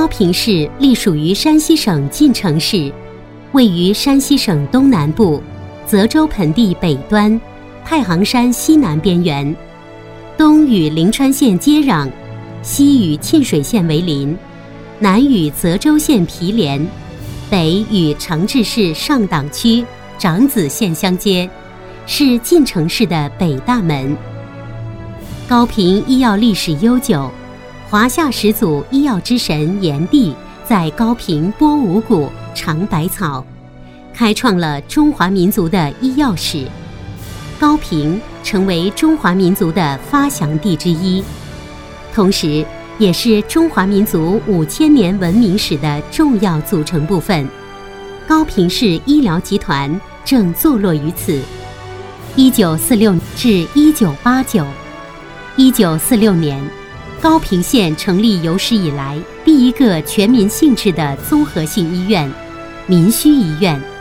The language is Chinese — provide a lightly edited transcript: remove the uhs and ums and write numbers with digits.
高平市隶属于山西省晋城市，位于山西省东南部，泽州盆地北端，太行山西南边缘，东与临川县接壤，西与沁水县为邻，南与泽州县毗连，北与承志市上党区长子县相接，是晋城市的北大门。高平医药历史悠久，华夏始祖医药之神炎帝在高平播五谷、尝百草，开创了中华民族的医药史。高平成为中华民族的发祥地之一，同时也是中华民族5000年文明史的重要组成部分。高平市医疗集团正坐落于此。1946至1989， 1946年，高平县成立有史以来第一个全民性质的综合性医院——民须医院。